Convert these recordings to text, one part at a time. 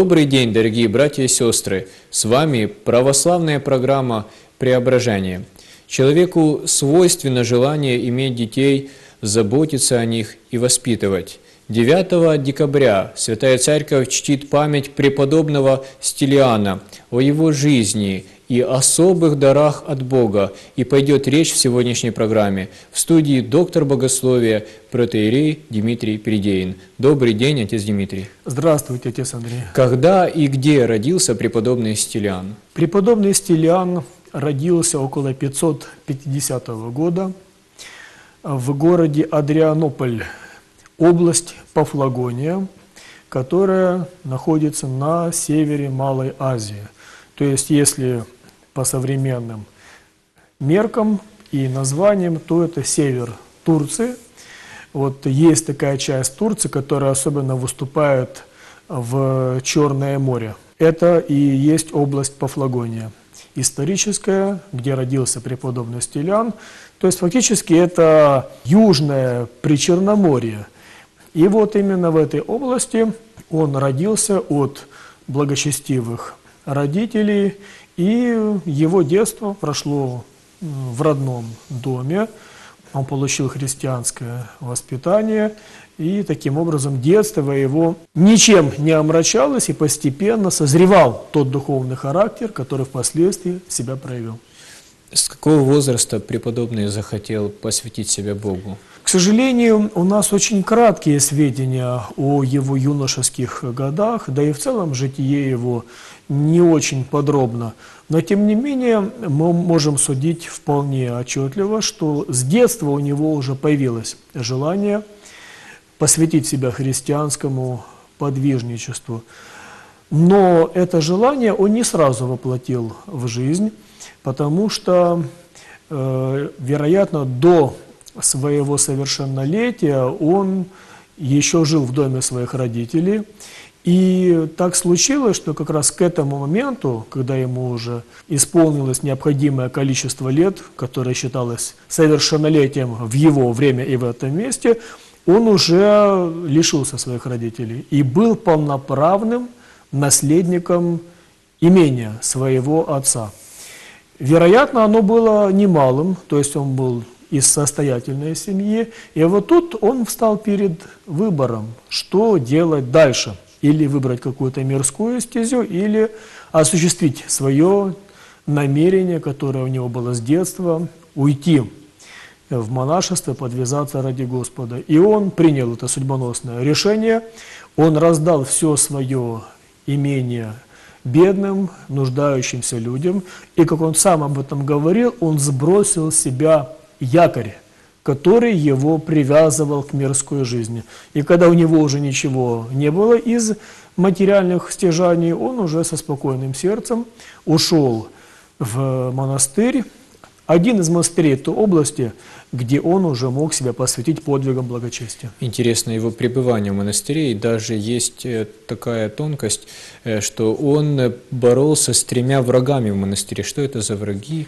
Добрый день, дорогие братья и сестры! С вами православная программа «Преображение». Человеку свойственно желание иметь детей, заботиться о них и воспитывать. 9 декабря Святая Церковь чтит память преподобного Стилиана о его жизни и особых дарах от Бога. И пойдет речь в сегодняшней программе. В студии доктор богословия, протоиерей Дмитрий Передеин. Добрый день, отец Дмитрий. Здравствуйте, отец Андрей. Когда и где родился преподобный Стилиан? Преподобный Стилиан родился около 550 года в городе Адрианополь, область Пафлагония, которая находится на севере Малой Азии. То есть, если по современным меркам и названиям, то это север Турции. Вот есть такая часть Турции, которая особенно выступает в Черное море. Это и есть область Пафлагония историческая, где родился преподобный Стилиан. То есть фактически это южное Причерноморье. И вот именно в этой области он родился от благочестивых родителей, и его детство прошло в родном доме. Он получил христианское воспитание, и таким образом детство его ничем не омрачалось, и постепенно созревал тот духовный характер, который впоследствии себя проявил. С какого возраста преподобный захотел посвятить себя Богу? К сожалению, у нас очень краткие сведения о его юношеских годах, да и в целом житие его не очень подробно. Но тем не менее мы можем судить вполне отчетливо, что с детства у него уже появилось желание посвятить себя христианскому подвижничеству. Но это желание он не сразу воплотил в жизнь, потому что, вероятно, до своего совершеннолетия он еще жил в доме своих родителей. И так случилось, что как раз к этому моменту, когда ему уже исполнилось необходимое количество лет, которое считалось совершеннолетием в его время и в этом месте, он уже лишился своих родителей и был полноправным наследником имения своего отца. Вероятно, оно было немалым, то есть он был из состоятельной семьи, и вот тут он встал перед выбором, что делать дальше. Или выбрать какую-то мирскую стезю, или осуществить свое намерение, которое у него было с детства, уйти в монашество, подвязаться ради Господа. И он принял это судьбоносное решение, он раздал все свое имение бедным, нуждающимся людям, и, как он сам об этом говорил, он сбросил с себя якорь, который его привязывал к мирской жизни. И когда у него уже ничего не было из материальных стяжаний, он уже со спокойным сердцем ушел в монастырь, один из монастырей той области, где он уже мог себя посвятить подвигам благочестия. Интересно его пребывание в монастыре, и даже есть такая тонкость, что он боролся с 3 врагами в монастыре. Что это за враги?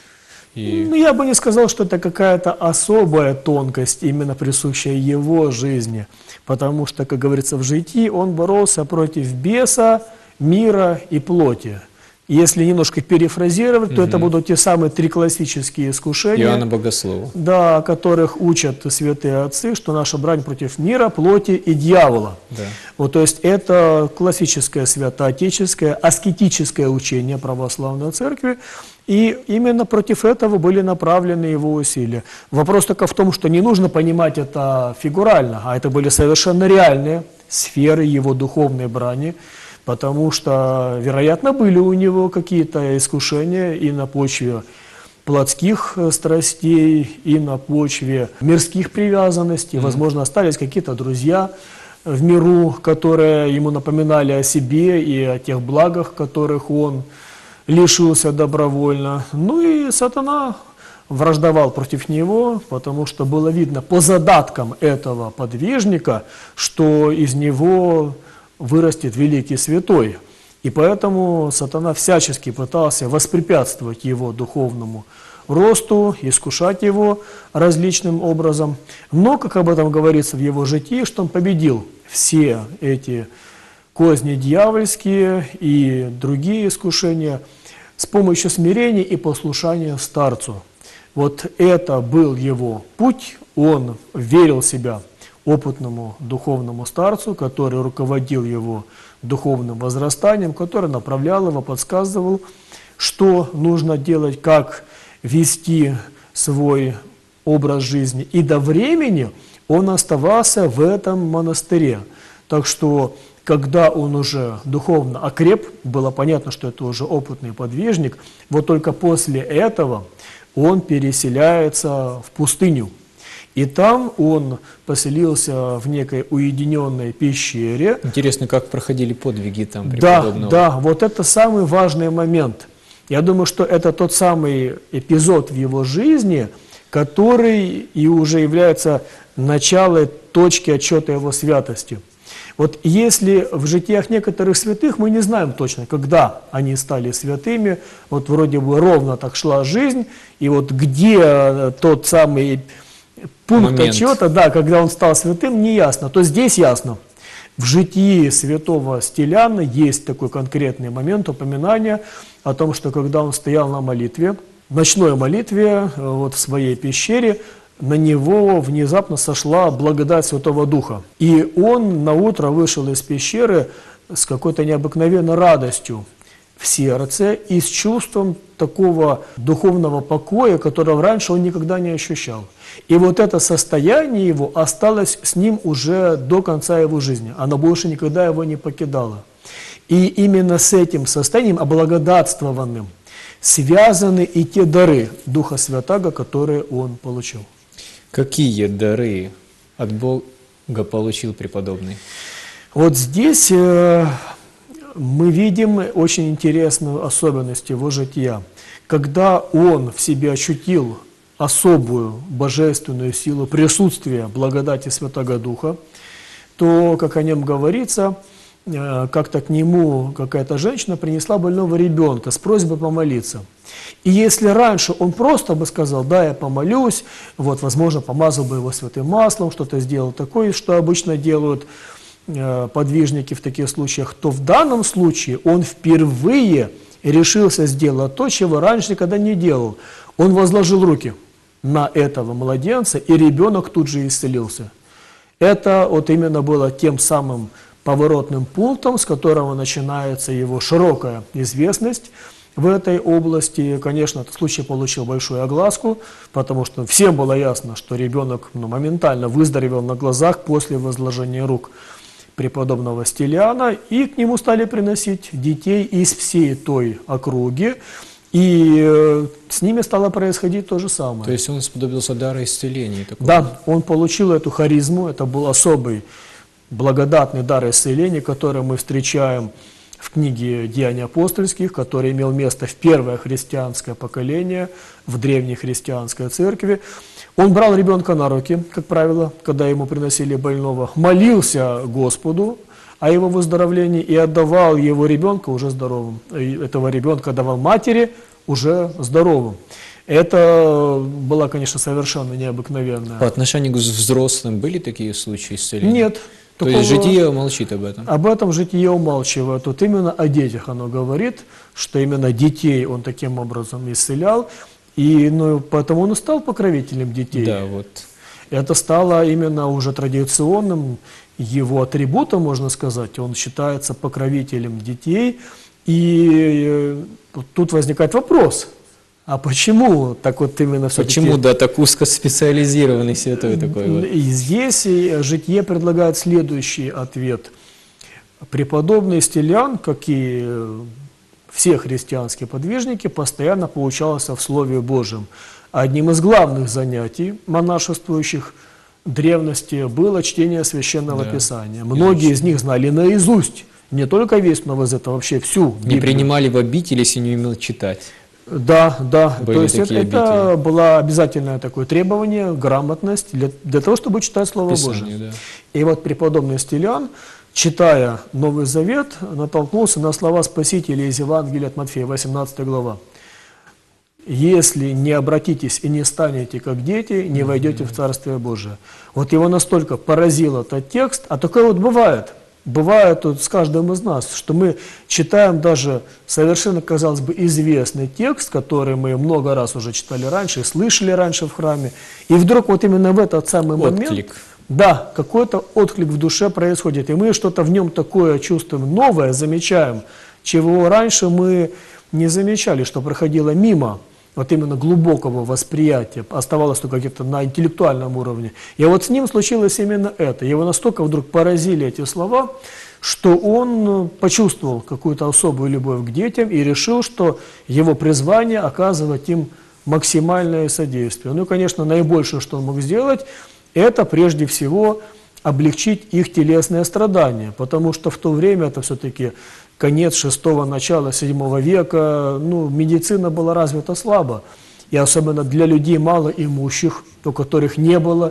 Ну, я бы не сказал, что это какая-то особая тонкость, именно присущая его жизни, потому что, как говорится в житии, он боролся против беса, мира и плоти. Если немножко перефразировать, то это будут те самые 3 классические искушения, Иоанна Богослова, да, о которых учат святые отцы, что наша брань против мира, плоти и дьявола. да. Вот, то есть это классическое святоотеческое, аскетическое учение православной церкви, и именно против этого были направлены его усилия. Вопрос только в том, что не нужно понимать это фигурально, а это были совершенно реальные сферы его духовной брани, потому что, вероятно, были у него какие-то искушения и на почве плотских страстей, и на почве мирских привязанностей. Возможно, остались какие-то друзья в миру, которые ему напоминали о себе и о тех благах, которых он лишился добровольно. Ну и сатана враждовал против него, потому что было видно по задаткам этого подвижника, что из него вырастет великий святой. И поэтому сатана всячески пытался воспрепятствовать его духовному росту, искушать его различным образом. Но, как об этом говорится в его житии, что он победил все эти козни дьявольские и другие искушения с помощью смирения и послушания старцу. Вот это был его путь, он верил себя опытному духовному старцу, который руководил его духовным возрастанием, который направлял его, подсказывал, что нужно делать, как вести свой образ жизни. И до времени он оставался в этом монастыре. Так что, когда он уже духовно окреп, было понятно, что это уже опытный подвижник, вот только после этого он переселяется в пустыню. И там он поселился в некой уединенной пещере. Интересно, как проходили подвиги там преподобного? Да, вот это самый важный момент. Я думаю, что это тот самый эпизод в его жизни, который и уже является началом точки отсчета его святости. Вот если в житиях некоторых святых мы не знаем точно, когда они стали святыми, вот вроде бы ровно так шла жизнь, и вот где тот самый пункт отсчета, да, когда он стал святым, не ясно. То здесь ясно. В житии святого Стиляна есть такой конкретный момент упоминания о том, что когда он стоял на молитве, ночной молитве, вот в своей пещере, на него внезапно сошла благодать Святого Духа. И он наутро вышел из пещеры с какой-то необыкновенной радостью в сердце и с чувством такого духовного покоя, которого раньше он никогда не ощущал. И вот это состояние его осталось с ним уже до конца его жизни. Оно больше никогда его не покидало. И именно с этим состоянием, облагодатствованным, связаны и те дары Духа Святаго, которые он получил. Какие дары от Бога получил преподобный? Вот здесь мы видим очень интересную особенность его жития. Когда он в себе ощутил особую божественную силу присутствия благодати Святого Духа, то, как о нем говорится, как-то к нему какая-то женщина принесла больного ребенка с просьбой помолиться. И если раньше он просто бы сказал: да, я помолюсь, вот, возможно, помазал бы его святым маслом, что-то сделал такое, что обычно делают подвижники в таких случаях, то в данном случае он впервые решился сделать то, чего раньше никогда не делал. Он возложил руки на этого младенца, и ребенок тут же исцелился. Это вот именно было тем самым поворотным пунктом, с которого начинается его широкая известность в этой области. Конечно, этот случай получил большую огласку, потому что всем было ясно, что ребенок моментально выздоровел на глазах после возложения рук преподобного Стиляна, и к нему стали приносить детей из всей той округи, и с ними стало происходить то же самое. То есть он сподобился дара исцеления? Такого? Да, он получил эту харизму, это был особый благодатный дар исцеления, который мы встречаем в книге «Деяний апостольских», который имел место в первое христианское поколение, в древней христианской церкви. Он брал ребенка на руки, как правило, когда ему приносили больного, молился Господу о его выздоровлении и отдавал его ребенка уже здоровым. И этого ребенка давал матери уже здоровым. Это была, конечно, совершенно необыкновенная. По отношению к взрослым были такие случаи исцеления? Нет. То есть житие молчит об этом? Об этом житие умалчивает. Тут именно о детях оно говорит, что именно детей он таким образом исцелял. И поэтому он и стал покровителем детей. Да, вот. Это стало именно уже традиционным его атрибутом, можно сказать. Он считается покровителем детей. И тут возникает вопрос. А почему так вот именно все-таки... Почему, да, так узкоспециализированный святой такой вот? И здесь житие предлагает следующий ответ. Преподобный Стилян, как и все христианские подвижники, постоянно поучался в Слове Божьем. Одним из главных занятий монашествующих древности было чтение Священного Писания. Многие из них знали наизусть, не только весь Новый Завет, а вообще всю Библию. Не принимали в обитель, если не умел читать. Да, да. Были то есть это было обязательное такое требование, грамотность для того, чтобы читать Слово Писание, Божие. да. И вот преподобный Стилян, читая Новый Завет, натолкнулся на слова Спасителя из Евангелия от Матфея, 18 глава. «Если не обратитесь и не станете как дети, не войдете в Царствие Божие». Вот его настолько поразил этот текст, а такое вот бывает. бывает вот с каждым из нас, что мы читаем даже совершенно, казалось бы, известный текст, который мы много раз уже читали раньше и слышали раньше в храме, и вдруг вот именно в этот самый момент, Отклик. да, какой-то отклик в душе происходит, и мы что-то в нем такое чувствуем, новое замечаем, чего раньше мы не замечали, что проходило мимо вот именно глубокого восприятия, оставалось только где-то на интеллектуальном уровне. И вот с ним случилось именно это. Его настолько вдруг поразили эти слова, что он почувствовал какую-то особую любовь к детям и решил, что его призвание оказывать им максимальное содействие. Ну и, конечно, наибольшее, что он мог сделать, это прежде всего облегчить их телесные страдания, потому что в то время это все-таки конец VI, начало VII века, ну, медицина была развита слабо, и особенно для людей малоимущих, у которых не было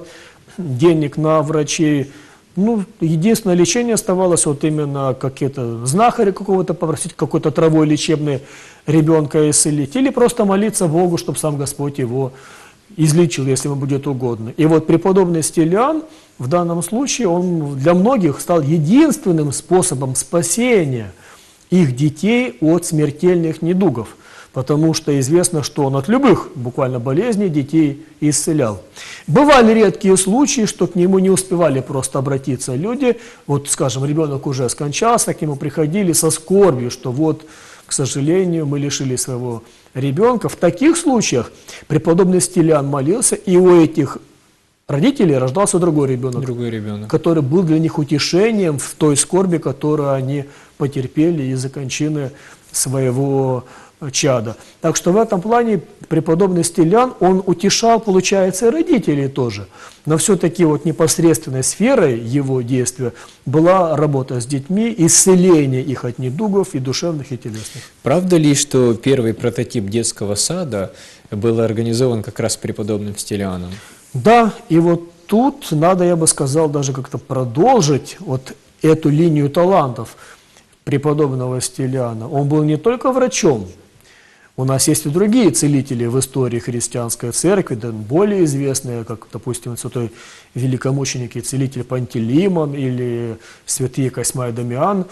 денег на врачей. Ну, единственное лечение оставалось вот именно какие-то знахари какого-то попросить, какой-то травой лечебной ребенка исцелить, или просто молиться Богу, чтобы сам Господь его излечил, если ему будет угодно. И вот преподобный Стелиан в данном случае, он для многих стал единственным способом спасения их детей от смертельных недугов, потому что известно, что он от любых буквально болезней детей исцелял. Бывали редкие случаи, что к нему не успевали просто обратиться люди, вот, скажем, ребенок уже скончался, к нему приходили со скорбью, что вот, к сожалению, мы лишили своего ребенка. В таких случаях преподобный Стелиан молился, и у этих родителей рождался другой ребенок, который был для них утешением в той скорби, которую они потерпели из-за кончины своего чада. Так что в этом плане преподобный Стелиан, он утешал, получается, и родителей тоже. Но все-таки вот непосредственной сферой его действия была работа с детьми, исцеление их от недугов и душевных, и телесных. Правда ли, что первый прототип детского сада был организован как раз преподобным Стелианом? Да, и вот тут надо, я бы сказал, даже как-то продолжить вот эту линию талантов преподобного Стелиана. Он был не только врачом. У нас есть и другие целители в истории христианской церкви, да, более известные, как, допустим, святой великомученик и целитель Пантелеймон или святые Косьма и Дамиан,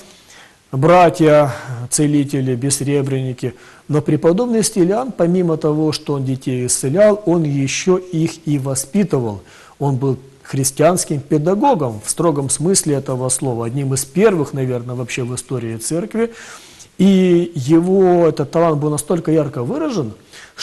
братья-целители, бессребреники. Но преподобный Стелиан, помимо того, что он детей исцелял, он еще их и воспитывал. Он был христианским педагогом в строгом смысле этого слова, одним из первых, наверное, вообще в истории церкви. И его этот талант был настолько ярко выражен,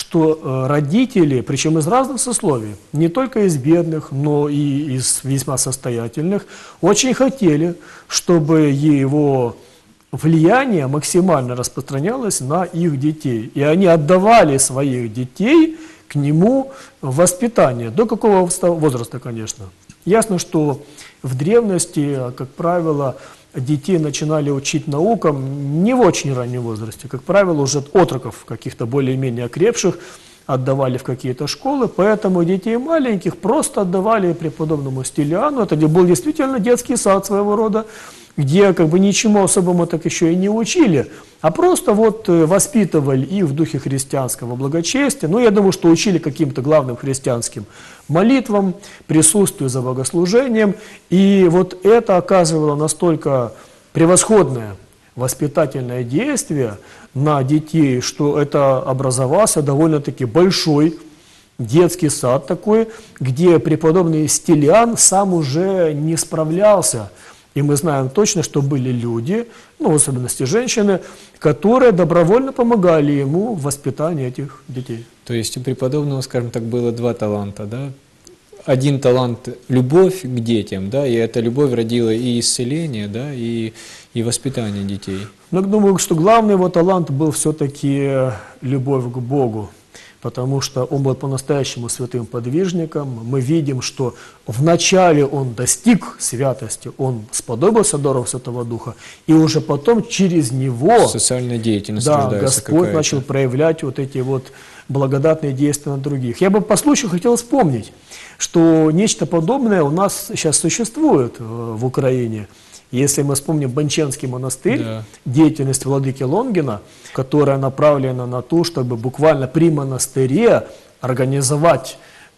что родители, причем из разных сословий, не только из бедных, но и из весьма состоятельных, очень хотели, чтобы его влияние максимально распространялось на их детей. И они отдавали своих детей к нему в воспитание. До какого возраста, конечно. Ясно, что в древности, как правило, детей начинали учить наукам не в очень раннем возрасте. Как правило, уже отроков каких-то более-менее окрепших отдавали в какие-то школы, поэтому детей маленьких просто отдавали преподобному Стелиану. Это был действительно детский сад своего рода, где как бы ничему особому так еще и не учили, а просто вот воспитывали их в духе христианского благочестия. Ну, я думаю, что учили каким-то главным христианским молитвам, присутствию за богослужением. И вот это оказывало настолько превосходное воспитательное действие на детей, что это образовался довольно-таки большой детский сад такой, где преподобный Стелиан сам уже не справлялся. И мы знаем точно, что были люди, ну, в особенности женщины, которые добровольно помогали ему в воспитании этих детей. То есть у преподобного, скажем так, было два таланта, да? Один талант – любовь к детям, да, и эта любовь родила и исцеление, да, и воспитание детей. Но я думаю, что главный его талант был все-таки любовь к Богу, потому что он был по-настоящему святым подвижником. Мы видим, что вначале он достиг святости, он сподобился даров Святого Духа, и уже потом через него социальная деятельность, да, Господь начал проявлять вот эти вот благодатные действия на других. Я бы по случаю хотел вспомнить, что нечто подобное у нас сейчас существует в Украине. Если мы вспомним Банченский монастырь, да, деятельность владыки Лонгина, которая направлена на то, чтобы буквально при монастыре организовать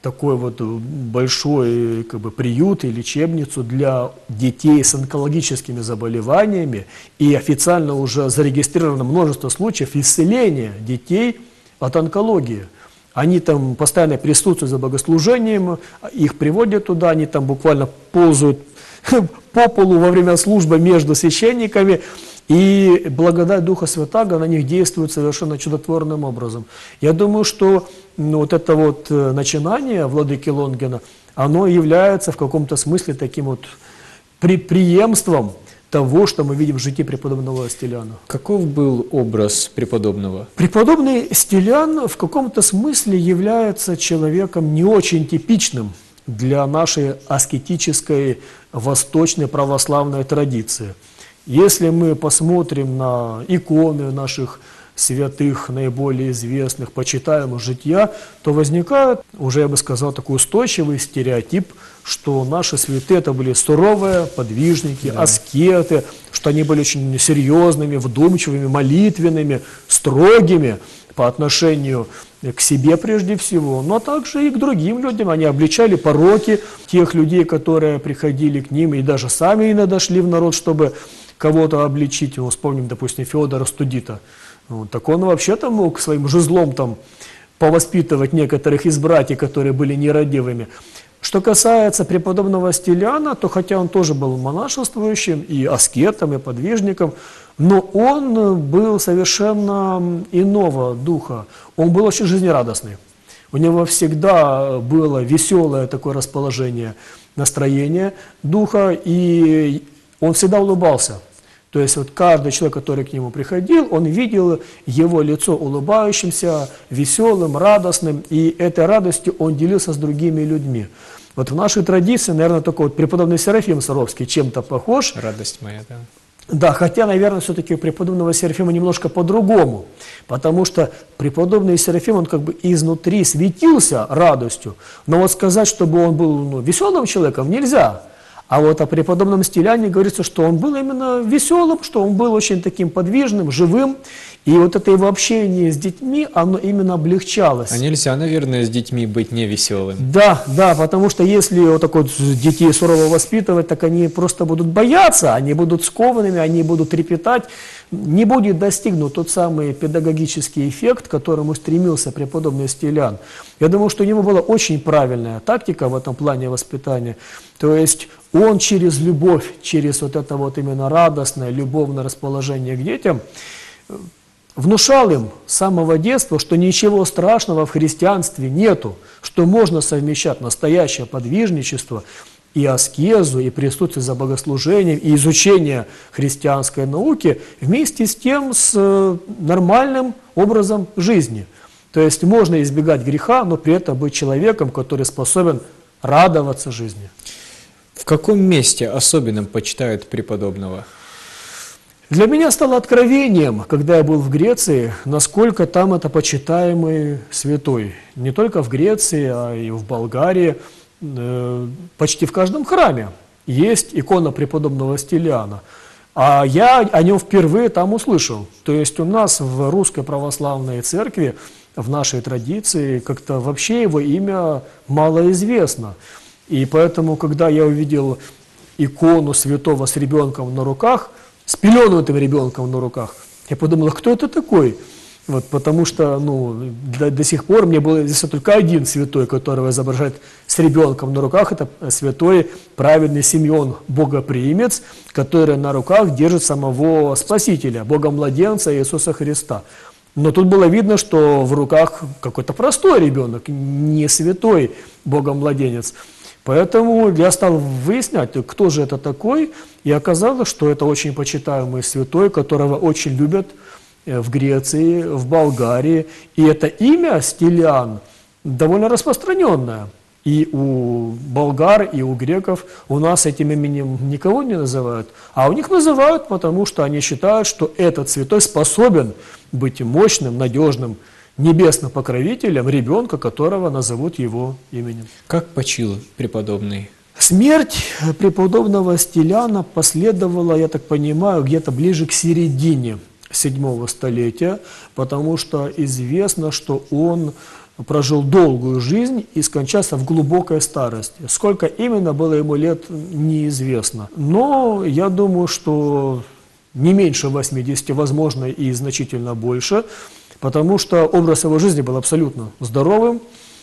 такой вот большой как бы, приют и лечебницу для детей с онкологическими заболеваниями, и официально уже зарегистрировано множество случаев исцеления детей от онкологии. Они там постоянно присутствуют за богослужением, их приводят туда, они там буквально ползают по полу во время службы между священниками, и благодать Духа Святаго на них действует совершенно чудотворным образом. Я думаю, что вот это вот начинание владыки Лонгина, оно является в каком-то смысле таким вот преемством того, что мы видим в житии преподобного Стиляна. Каков был образ преподобного? Преподобный Стилян в каком-то смысле является человеком не очень типичным для нашей аскетической восточной православной традиции. Если мы посмотрим на иконы наших святых, наиболее известных, почитаемых жития, то возникает, уже я бы сказал, такой устойчивый стереотип, что наши святые это были суровые подвижники, аскеты, что они были очень серьезными, вдумчивыми, молитвенными, строгими по отношению к себе прежде всего, но также и к другим людям. Они обличали пороки тех людей, которые приходили к ним, и даже сами иногда шли в народ, чтобы кого-то обличить. Вот вспомним, допустим, Феодора Студита. Вот, так он вообще-то мог своим жезлом там повоспитывать некоторых из братьев, которые были нерадивыми. Что касается преподобного Стиляна, то хотя он тоже был монашествующим, и аскетом, и подвижником, но он был совершенно иного духа. Он был очень жизнерадостный. У него всегда было веселое такое расположение, настроение духа, и он всегда улыбался. То есть вот каждый человек, который к нему приходил, он видел его лицо улыбающимся, веселым, радостным, и этой радостью он делился с другими людьми. Вот в нашей традиции, наверное, только вот преподобный Серафим Саровский чем-то похож. Радость моя, да. Да, хотя, наверное, все-таки у преподобного Серафима немножко по-другому, потому что преподобный Серафим, он как бы изнутри светился радостью, но вот сказать, чтобы он был веселым человеком, нельзя. А вот о преподобном Стиляне говорится, что он был именно веселым, что он был очень таким подвижным, живым. И вот это его общение с детьми, оно именно облегчалось. А нельзя, наверное, с детьми быть невеселым. Да, да, потому что если вот так вот детей сурово воспитывать, так они просто будут бояться, они будут скованными, они будут трепетать. Не будет достигнут тот самый педагогический эффект, к которому стремился преподобный Стилян. Я думаю, что у него была очень правильная тактика в этом плане воспитания. То есть он через любовь, через вот это вот именно радостное, любовное расположение к детям внушал им с самого детства, что ничего страшного в христианстве нету, что можно совмещать настоящее подвижничество и аскезу, и присутствие за богослужением, и изучение христианской науки вместе с тем, с нормальным образом жизни. То есть можно избегать греха, но при этом быть человеком, который способен радоваться жизни. В каком месте особенным почитают преподобного? Для меня стало откровением, когда я был в Греции, насколько там это почитаемый святой. Не только в Греции, а и в Болгарии. Почти в каждом храме есть икона преподобного Стиляна. А я о нем впервые там услышал. То есть у нас в Русской Православной Церкви, в нашей традиции, как-то вообще его имя малоизвестно. И поэтому, когда я увидел икону святого с ребенком на руках, с пеленутым ребенком на руках, я подумал, кто это такой? Вот, потому что до сих пор мне был здесь только один святой, которого изображает с ребенком на руках. Это святой праведный Симеон Богоприимец, который на руках держит самого Спасителя, Бога-младенца Иисуса Христа. Но тут было видно, что в руках какой-то простой ребенок, не святой Бога-младенец. Поэтому я стал выяснять, кто же это такой, и оказалось, что это очень почитаемый святой, которого очень любят в Греции, в Болгарии. И это имя Стилян довольно распространенное. И у болгар, и у греков у нас этим именем никого не называют, а у них называют, потому что они считают, что этот святой способен быть мощным, надежным, небесным покровителем ребенка, которого назовут его именем. Как почил преподобный? Смерть преподобного Стиляна последовала, я так понимаю, где-то ближе к середине VII столетия, потому что известно, что он прожил долгую жизнь и скончался в глубокой старости. Сколько именно было ему лет, неизвестно. Но я думаю, что не меньше 80, возможно, и значительно больше, потому что образ его жизни был абсолютно здоровым,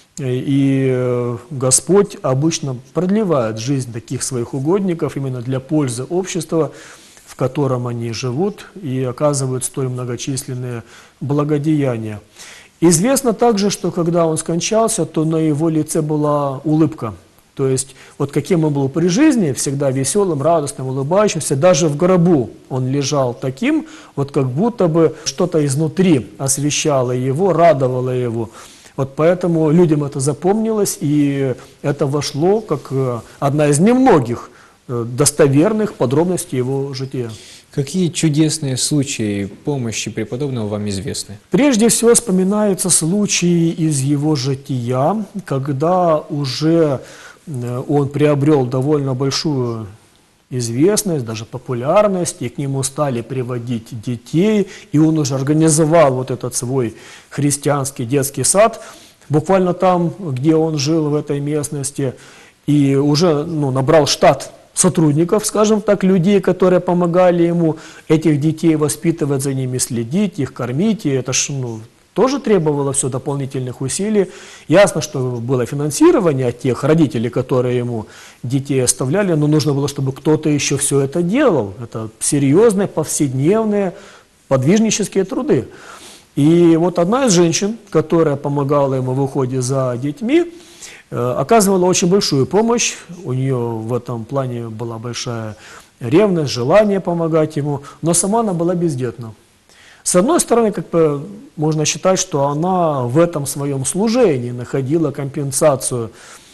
и Господь обычно продлевает жизнь таких своих угодников именно для пользы общества, в котором они живут, и оказывают столь многочисленные благодеяния. Известно также, что когда он скончался, то на его лице была улыбка. То есть, вот каким он был при жизни, всегда веселым, радостным, улыбающимся, даже в гробу он лежал таким, вот как будто бы что-то изнутри освещало его, радовало его. Вот поэтому людям это запомнилось, и это вошло как одна из немногих достоверных подробностей его жития. Какие чудесные случаи помощи преподобного вам известны? Прежде всего вспоминаются случаи из его жития, когда уже он приобрел довольно большую известность, даже популярность, и к нему стали приводить детей, и он уже организовал вот этот свой христианский детский сад, буквально там, где он жил, в этой местности, и уже набрал штат сотрудников, скажем так, людей, которые помогали ему этих детей воспитывать, за ними следить, их кормить, и это ж, тоже требовало все дополнительных усилий. Ясно, что было финансирование от тех родителей, которые ему детей оставляли, но нужно было, чтобы кто-то еще все это делал. Это серьезные, повседневные, подвижнические труды. И вот одна из женщин, которая помогала ему в уходе за детьми, оказывала очень большую помощь. У нее в этом плане была большая ревность, желание помогать ему, но сама она была бездетна. С одной стороны, как бы можно считать, что она в этом своем служении находила компенсацию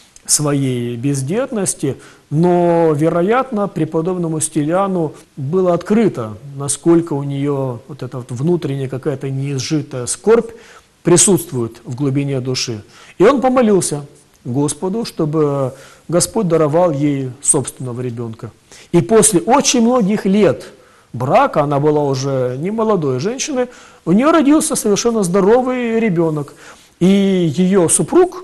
своей бездетности, но, вероятно, преподобному Стиляну было открыто, насколько у нее вот эта вот внутренняя какая-то неизжитая скорбь присутствует в глубине души. И он помолился Господу, чтобы Господь даровал ей собственного ребенка. И после очень многих лет брака, она была уже не молодой женщиной, у нее родился совершенно здоровый ребенок. И ее супруг,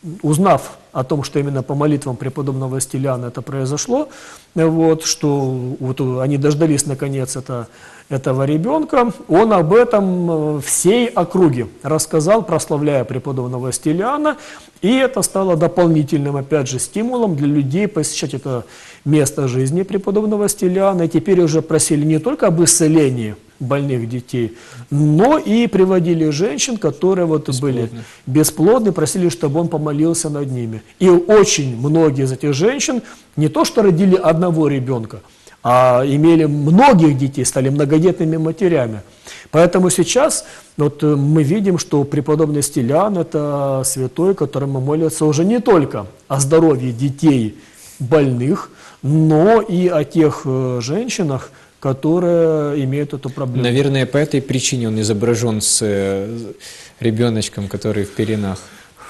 узнав о том, что именно по молитвам преподобного Стиляна это произошло, вот, что вот они дождались наконец этого ребенка, он об этом всей округе рассказал, прославляя преподобного Стиляна, и это стало дополнительным, опять же, стимулом для людей посещать это место жизни преподобного Стиляна, и теперь уже просили не только об исцелении больных детей, но и приводили женщин, которые вот были бесплодны, просили, чтобы он помолился над ними. И очень многие из этих женщин не то что родили одного ребенка, а имели многих детей, стали многодетными матерями. Поэтому сейчас вот мы видим, что преподобный Стилян – это святой, которому молятся уже не только о здоровье детей больных, но и о тех женщинах, которые имеют эту проблему. Наверное, по этой причине он изображен с ребеночком, который в пеленах.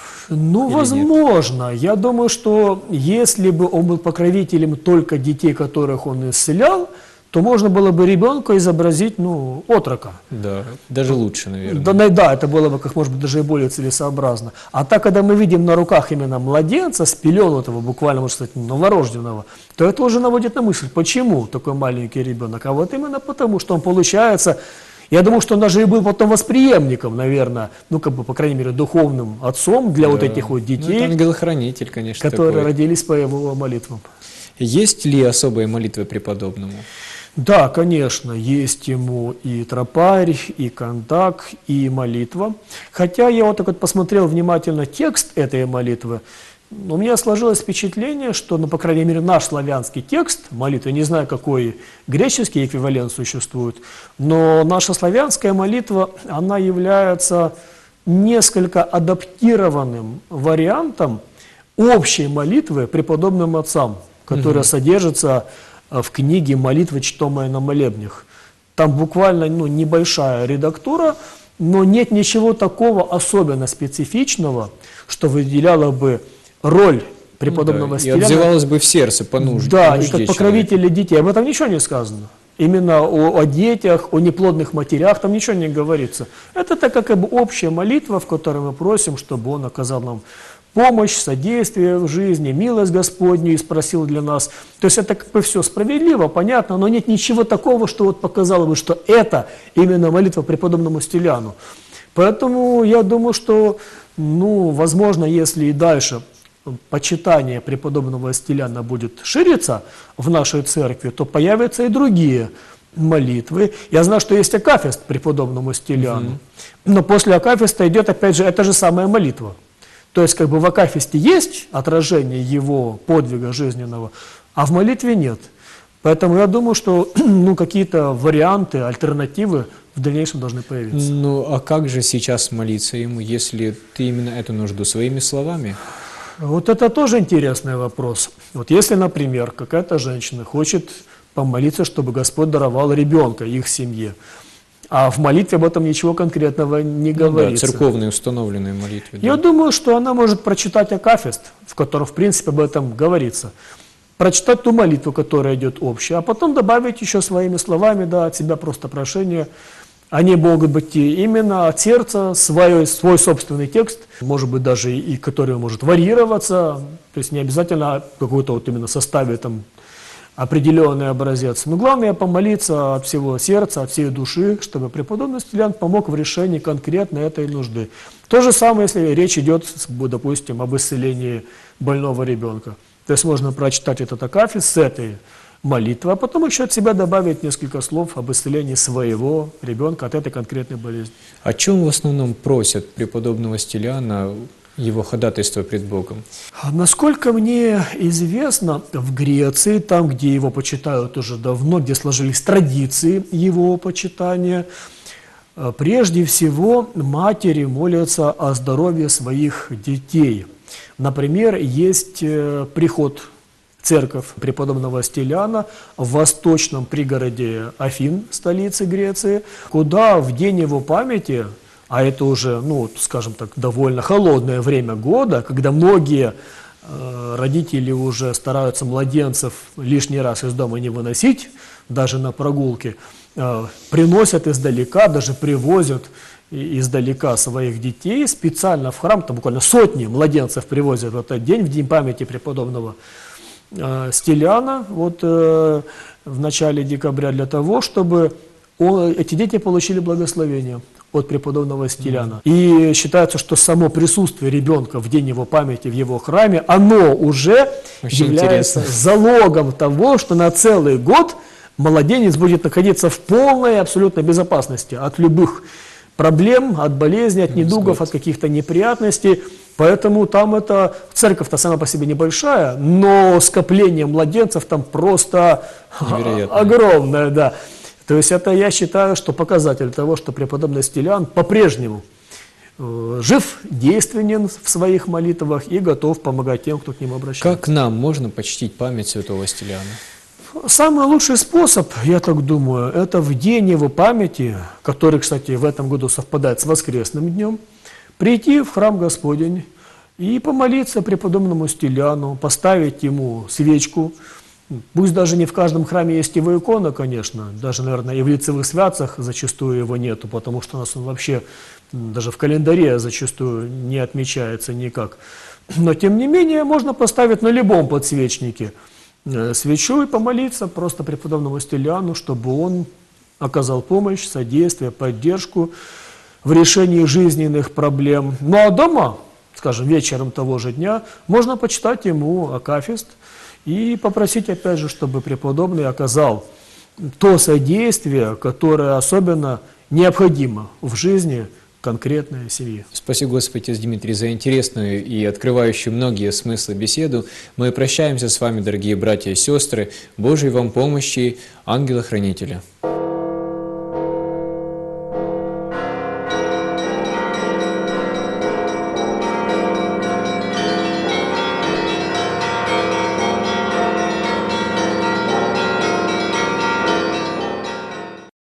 Ну, возможно. Я думаю, что если бы он был покровителем только детей, которых он исцелял, то можно было бы ребенка изобразить, отрока. Да, даже лучше, наверное. Да, это было бы, как может быть, даже и более целесообразно. А так, когда мы видим на руках именно младенца, спеленутого, буквально, можно сказать, новорожденного, то это уже наводит на мысль, почему такой маленький ребенок. А вот именно потому, что он получается, я думаю, что он даже и был потом восприемником, наверное, по крайней мере, духовным отцом для вот этих вот детей. Это ангел-хранитель, конечно, которые такой. Родились по его молитвам. Есть ли особые молитвы преподобному? Да, конечно, есть ему и тропарь, и кондак, и молитва. Хотя я вот так вот посмотрел внимательно текст этой молитвы, у меня сложилось впечатление, что, по крайней мере, наш славянский текст молитвы, не знаю, какой греческий эквивалент существует, но наша славянская молитва, она является несколько адаптированным вариантом общей молитвы преподобным отцам, которая содержится в книге «Молитвы, чтомые на молебнях». Там буквально небольшая редактура, но нет ничего такого особенно специфичного, что выделяло бы роль преподобного Стиляна. И отзывалось бы в сердце по нужде. Да, и как покровители детей. Об этом ничего не сказано. именно о детях, о неплодных матерях, там ничего не говорится. Это такая как бы общая молитва, в которой мы просим, чтобы Он оказал нам помощь, содействие в жизни, милость Господню и спросил для нас. То есть это как бы все справедливо, понятно, но нет ничего такого, что вот показало бы, что это именно молитва преподобному Стиляну. Поэтому я думаю, что, возможно, если и дальше почитание преподобного Стиляна будет шириться в нашей церкви, то появятся и другие молитвы. Я знаю, что есть акафист преподобному Стиляну, но после акафиста идет, опять же, эта же самая молитва. То есть, как бы в акафисте есть отражение его подвига жизненного, а в молитве нет. Поэтому я думаю, что какие-то варианты, альтернативы в дальнейшем должны появиться. А как же сейчас молиться ему, если ты именно эту нужду своими словами? Вот это тоже интересный вопрос. Вот если, например, какая-то женщина хочет помолиться, чтобы Господь даровал ребенка их семье, а в молитве об этом ничего конкретного не говорится. Да, церковные установленные молитвы. Я думаю, что она может прочитать акафист, в котором, в принципе, об этом говорится. Прочитать ту молитву, которая идет общая, а потом добавить еще своими словами, от себя просто прошение. Они могут быть именно от сердца, свой собственный текст, может быть, даже и который может варьироваться, то есть не обязательно какой-то вот именно составе там определенный образец. Но главное помолиться от всего сердца, от всей души, чтобы преподобный Стилян помог в решении конкретно этой нужды. То же самое, если речь идет, допустим, об исцелении больного ребенка. То есть можно прочитать этот акафист с этой молитвы, а потом еще от себя добавить несколько слов об исцелении своего ребенка от этой конкретной болезни. О чем в основном просят преподобного Стиляна его ходатайство пред Богом? Насколько мне известно, в Греции, там, где его почитают уже давно, где сложились традиции его почитания, прежде всего матери молятся о здоровье своих детей. Например, есть приход церковь преподобного Стиляна в восточном пригороде Афин, столицы Греции, куда в день его памяти, а это уже, скажем так, довольно холодное время года, когда многие родители уже стараются младенцев лишний раз из дома не выносить, даже на прогулки, приносят издалека, даже привозят издалека своих детей специально в храм, там буквально сотни младенцев привозят в этот день, в день памяти преподобного Стиляна, в начале декабря, для того, чтобы эти дети получили благословение от преподобного Стиляна. И считается, что само присутствие ребенка в день его памяти в его храме, оно уже является залогом того, что на целый год младенец будет находиться в полной абсолютной безопасности от любых проблем, от болезней, от недугов, от каких-то неприятностей. Поэтому там церковь-то сама по себе небольшая, но скопление младенцев там просто огромное, да. То есть это, я считаю, что показатель того, что преподобный Стилян по-прежнему жив, действенен в своих молитвах и готов помогать тем, кто к нему обращается. Как нам можно почтить память святого Стиляна? Самый лучший способ, я так думаю, это в день его памяти, который, кстати, в этом году совпадает с воскресным днем, прийти в храм Господень и помолиться преподобному Стиляну, поставить ему свечку. Пусть даже не в каждом храме есть его икона, конечно, даже, наверное, и в лицевых святцах зачастую его нету, потому что у нас он вообще даже в календаре зачастую не отмечается никак. Но, тем не менее, можно поставить на любом подсвечнике свечу и помолиться просто преподобному Стиляну, чтобы он оказал помощь, содействие, поддержку в решении жизненных проблем. Ну а дома, скажем, вечером того же дня, можно почитать ему акафист и попросить, опять же, чтобы преподобный оказал то содействие, которое особенно необходимо в жизни конкретной семьи. Спасибо, Господи, Отец Дмитрий, за интересную и открывающую многие смыслы беседу. Мы прощаемся с вами, дорогие братья и сестры. Божьей вам помощи, ангела-хранителя.